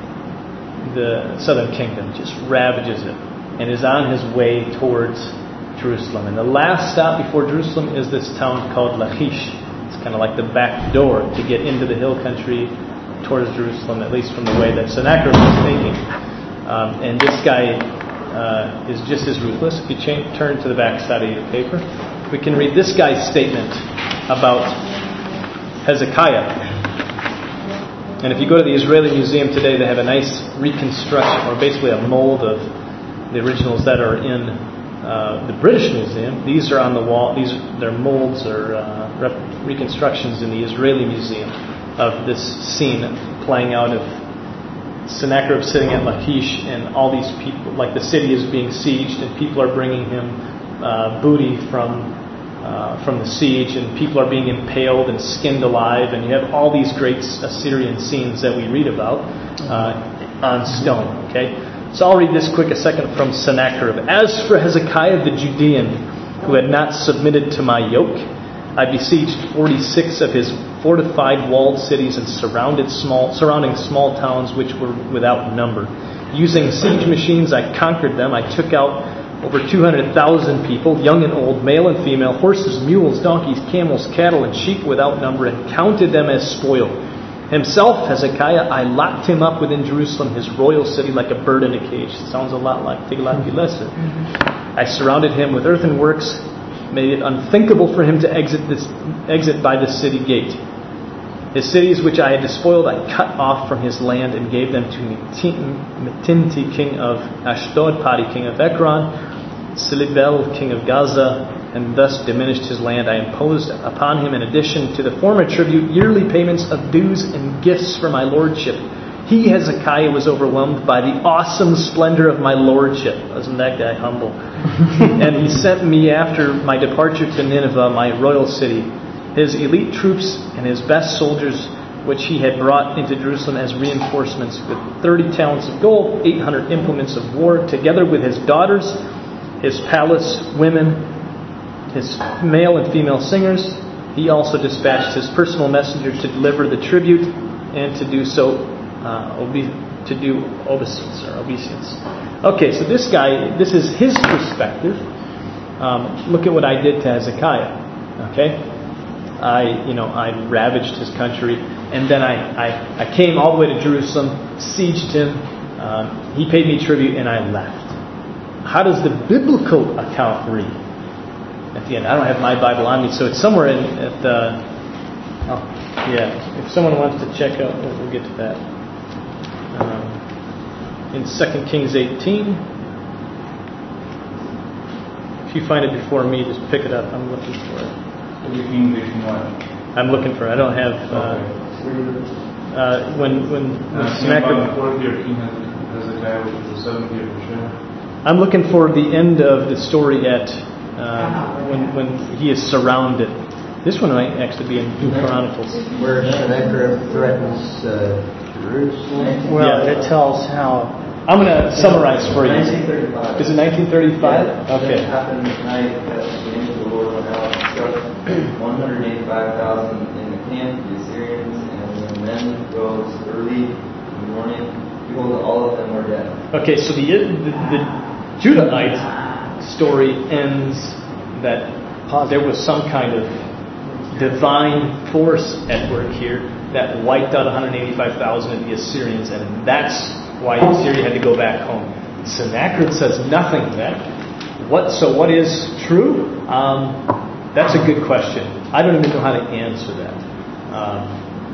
the southern kingdom, just ravages it, and is on his way towards Jerusalem. And the last stop before Jerusalem is this town called Lachish. It's kind of like the back door to get into the hill country towards Jerusalem, at least from the way that Sennacherib was thinking. Um, and this guy uh, is just as ruthless. If you change, turn to the back side of your paper, we can read this guy's statement about Hezekiah. And if you go to the Israeli Museum today, they have a nice reconstruction, or basically a mold of the originals that are in uh, the British Museum. These are on the wall. These are, they're molds or uh, rep- reconstructions in the Israeli Museum of this scene playing out of Sennacherib sitting at Lachish, and all these people, like the city is being sieged, and people are bringing him uh, booty from uh, from the siege, and people are being impaled and skinned alive, and you have all these great Assyrian scenes that we read about uh, on stone. Okay, so I'll read this quick a second from Sennacherib. As for Hezekiah the Judean, who had not submitted to my yoke, I besieged forty-six of his fortified walled cities and surrounded small, surrounding small towns which were without number. Using siege machines, I conquered them. I took out over two hundred thousand people, young and old, male and female, horses, mules, donkeys, camels, cattle, and sheep without number, and counted them as spoil. Himself, Hezekiah, I locked him up within Jerusalem, his royal city, like a bird in a cage. It sounds a lot like Tiglath-Pileser. I surrounded him with earthenworks, made it unthinkable for him to exit this exit by the city gate. His cities which I had despoiled I cut off from his land and gave them to Metinti, king of Ashdod, Padi, king of Ekron, Silibel, king of Gaza, and thus diminished his land, I imposed upon him, in addition to the former tribute, yearly payments of dues and gifts for my lordship. He, Hezekiah, was overwhelmed by the awesome splendor of my lordship. Wasn't that guy humble? And he sent me after my departure to Nineveh, my royal city, his elite troops and his best soldiers, which he had brought into Jerusalem as reinforcements, with thirty talents of gold, eight hundred implements of war, together with his daughters, his palace women, his male and female singers. He also dispatched his personal messenger to deliver the tribute and to do so, uh, obe- to do obeisance or obeisance. Okay, so this guy, this is his perspective. Um, look at what I did to Hezekiah. Okay, I, you know, I ravaged his country, and then I, I, I came all the way to Jerusalem, sieged him. Um, he paid me tribute, and I left. How does the biblical account read? At the end, I don't have my Bible on me, so it's somewhere in at the. Oh, yeah. If someone wants to check out, we'll, we'll get to that. Um, in Second Kings eighteen. If you find it before me, just pick it up. I'm looking for it. Kings eighteen what? I'm looking for it. I don't have. Uh, uh, when when, when Uh, Sennacherib. the fourth year of King Hezekiah, which was the seventh year for sure. I'm looking for the end of the story at uh, when when he is surrounded. This one might actually be in New Chronicles. Where Sennacherib threatens uh, Jerusalem. Well, Yeah. it tells how. I'm going to summarize for you. nineteen thirty-five. Is it nineteen thirty-five? Yeah. Okay. It happened at night as the angel of the Lord went out and struck one hundred eighty-five thousand in the camp, the Assyrians, and when the men rose early in the morning, behold, all of them were dead. Okay, so the, the, the Judahite story ends that there was some kind of divine force at work here that wiped out one hundred eighty-five thousand of the Assyrians, and that's why Assyria had to go back home. Sennacherib says nothing of that. What? So what is true? Um, that's a good question. I don't even know how to answer that. Um,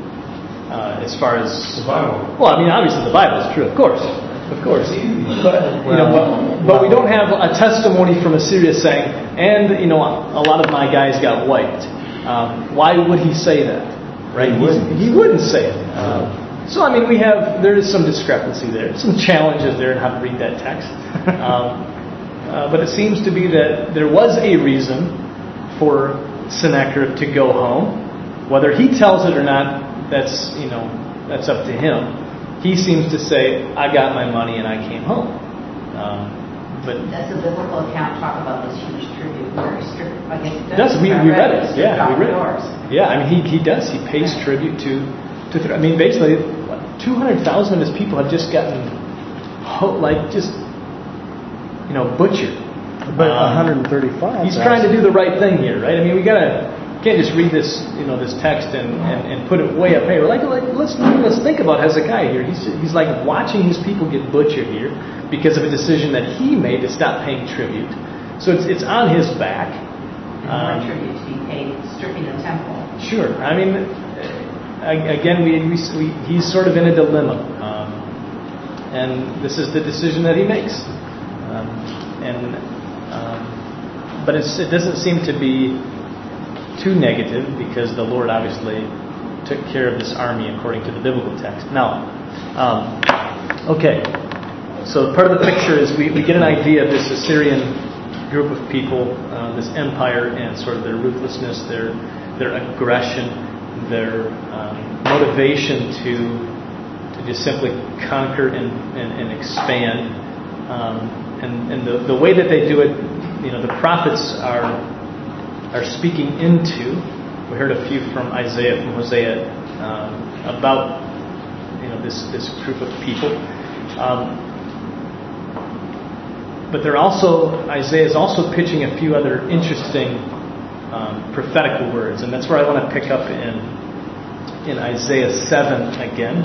uh, as far as The Bible. well, I mean, obviously the Bible is true, of course, of course. But you know, but, but we don't have a testimony from Assyria saying, and you know, a lot of my guys got wiped. Um, why would he say that? Right? He wouldn't. He wouldn't say it. Um, so I mean, we have there is some discrepancy there, some challenges there in how to read that text. um, uh, but it seems to be that there was a reason for Sennacherib to go home. Whether he tells it or not, that's you know that's up to him. He seems to say, "I got my money and I came home." Um, but Does the biblical account talk about this huge tribute? Where strip, I guess it it does. We, I we read it. Strip Yeah, off we read doors. it. Yeah, I mean, he he does. He pays tribute to to. Th- I mean, basically, what, two hundred thousand of his people have just gotten ho- like just you know butchered. But Um, one hundred thirty-five. He's trying to do the right thing here, right? I mean, we gotta can't just read this, you know, this text and, and, and put it way up here. Like, like let's let's think about Hezekiah here. He's he's like watching his people get butchered here because of a decision that he made to stop paying tribute. So it's it's on his back. And more Um, tribute to be paid, stripping the temple. Sure. I mean, uh, again, we, we, we he's sort of in a dilemma, um, and this is the decision that he makes. Um, and um, but it's, it doesn't seem to be too negative because the Lord obviously took care of this army according to the biblical text. Now, um, okay, so part of the picture is we, we get an idea of this Assyrian group of people, uh, this empire, and sort of their ruthlessness, their their aggression, their um, motivation to to just simply conquer and, and, and expand. Um, and and the, the way that they do it, you know, the prophets are are speaking into. We heard a few from Isaiah, from Hosea, um, about you know this this group of people. Um, but they're also Isaiah is also pitching a few other interesting um, prophetical words, and that's where I want to pick up in in Isaiah seven again.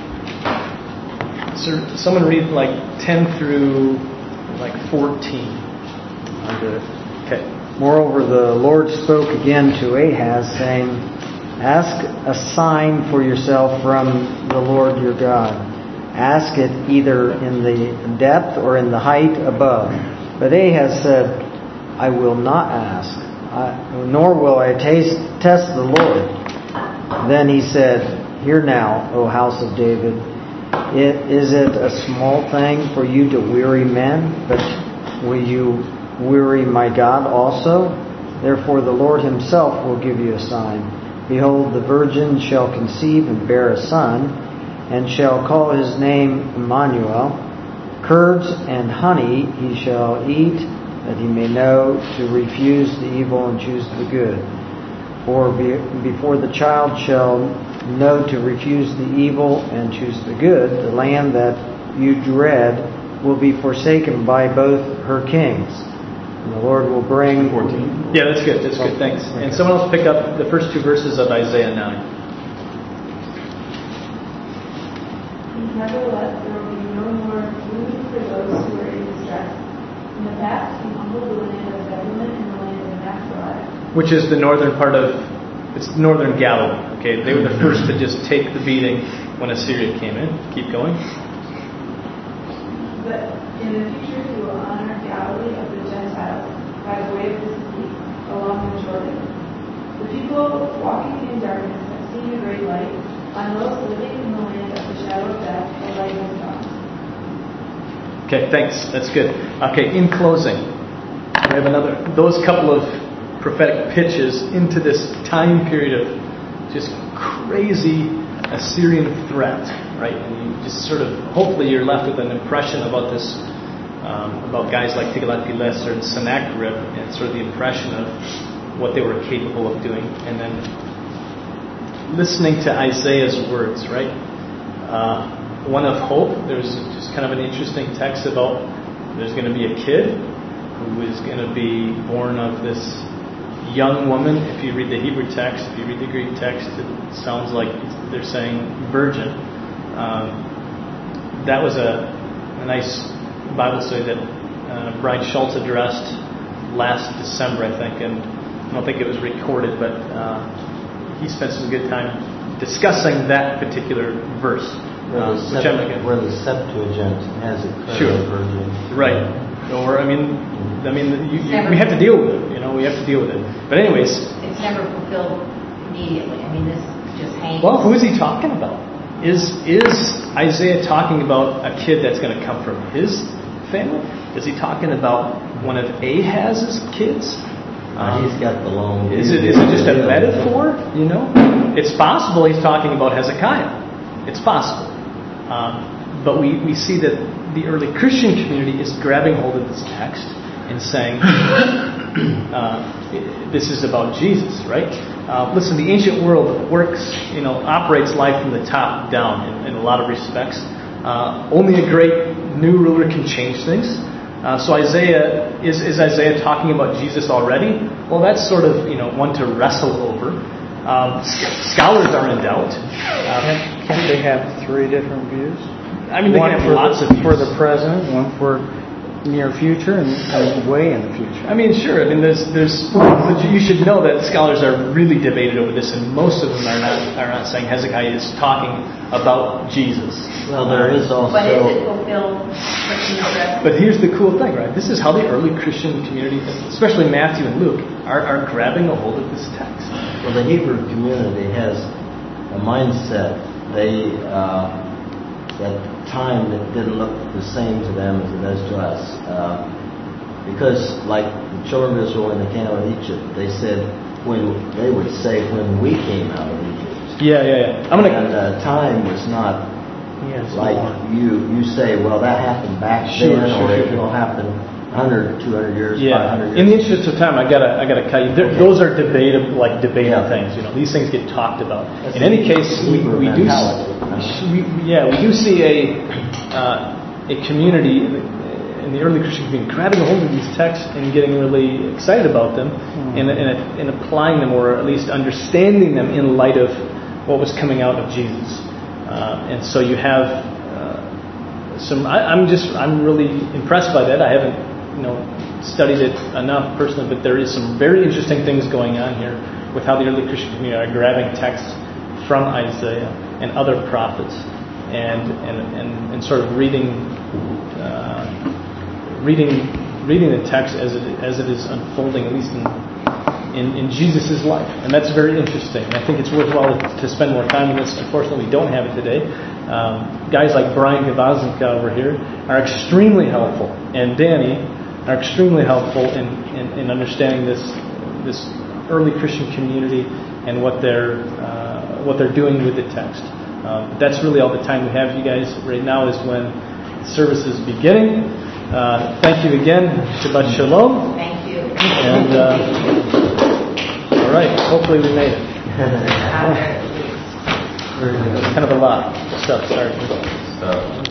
So someone read like ten through like fourteen. I'll do it. Okay. Moreover, the Lord spoke again to Ahaz, saying, "Ask a sign for yourself from the Lord your God. Ask it either in the depth or in the height above." But Ahaz said, I will not ask, I, nor will I taste, test the Lord. Then he said, Hear now, O house of David, it, is it a small thing for you to weary men, but will you weary my God also? Therefore the Lord himself will give you a sign. Behold, the virgin shall conceive and bear a son, and shall call his name Emmanuel. Curds and honey he shall eat, that he may know to refuse the evil and choose the good. For be, before the child shall know to refuse the evil and choose the good, the land that you dread will be forsaken by both her kings. And the Lord will bring... fourteen. Yeah, that's good. That's good. Thanks. And someone else pick up the first two verses of Isaiah nine. Nevertheless, there will be no more food for those who are in distress. In the past, he humbled the land of Zebulun and the land of Naphtali, Which is the northern part of, it's northern Galilee. Okay, they were the first to just take the beating when Assyria came in. Keep going. but in the future he will honor Galilee of the Gentiles by the way of the sea, along the Jordan. The people walking in darkness have seen a great light. On those living in the land of the shadow of death, the light has dawned. Okay, thanks. That's good. Okay, in closing, we have another, those couple of prophetic pitches into this time period of just crazy Assyrian threat, right? And you just sort of, hopefully you're left with an impression about this, um, about guys like Tiglath-Pileser and Sennacherib, and sort of the impression of what they were capable of doing. And then listening to Isaiah's words, right? Uh, one of hope. There's just kind of an interesting text about there's going to be a kid who is going to be born of this young woman. If you read the Hebrew text, if you read the Greek text, it sounds like they're saying virgin. Um, that was a, a nice Bible study that uh, Brian Schultz addressed last December, I think, and I don't think it was recorded, but uh, he spent some good time discussing that particular verse. Where the, Uh, which I'm Sept- like, where the Septuagint has it Sure. virgin. right. Or, I mean, I mean, you, you, we have to deal with it. You know, we have to deal with it. But anyways, It's never fulfilled immediately. I mean, this just hangs. well, who is he talking about? Is is Isaiah talking about a kid that's going to come from his family? Is he talking about one of Ahaz's kids? Uh, he's got the long... Is it is it just a metaphor? You know, it's possible he's talking about Hezekiah. It's possible, um, but we, we see that the early Christian community is grabbing hold of this text and saying, uh, "This is about Jesus, right?" Uh, listen, the ancient world works, you know, operates life from the top down in, in a lot of respects. Uh, only a great new ruler can change things. Uh, so Isaiah, is, is Isaiah talking about Jesus already? Well, that's sort of, you know, one to wrestle over. Um, scholars are in doubt. Uh, Can't, can't they have three different views? I mean, they one can have for lots the, of views. for the present, one for near future, and, and way in the future. I mean, sure. I mean, there's, there's. But you should know that scholars are really debated over this, and most of them are not are not saying Hezekiah is talking about Jesus. Well, there is also... But is it fulfilled in the present? But here's the cool thing, right? This is how the early Christian community, especially Matthew and Luke, are, are grabbing a hold of this text. Well, the Hebrew community has a mindset. They, uh, at the time, that didn't look the same to them as it does to us. Uh, because, like the children of Israel when they came out of Egypt, they said, when they would say, when we came out of Egypt. Yeah, yeah, yeah. I'm gonna. And uh, time was not Yes, like more. you you say, well, that happened back Sure, then, sure, or sure, it'll happen one hundred, two hundred years, five Yeah. hundred years. In the interest of time, I gotta I gotta cut you. There, Okay. Those are debatable, like debated Yeah. things. You know, these things get talked about. That's In any the case, we, Hebrew we do. mentality. We, yeah, we do see a uh, a community in the, in the early Christian community grabbing a hold of these texts and getting really excited about them, Mm. and, and and applying them, or at least understanding them in light of what was coming out of Jesus. Uh, and so you have. Some, I, I'm just, I'm really impressed by that. I haven't, you know, studied it enough personally, but there is some very interesting things going on here with how the early Christian community are grabbing texts from Isaiah and other prophets, and and and, and sort of reading, uh, reading reading the text as it as it is unfolding, at least in in, in Jesus' life, and that's very interesting. I think it's worthwhile to spend more time on this. Unfortunately, we don't have it today. Um, guys like Brian Gavazinka over here are extremely helpful, and Danny are extremely helpful in, in, in understanding this this early Christian community and what they're uh, what they're doing with the text. Um, that's really all the time we have, you guys. Right now is when the service is beginning. Uh, thank you again. Shabbat Shalom. Thank you. And uh, all right, hopefully we made it. Kind of a lot of stuff. Sorry. So.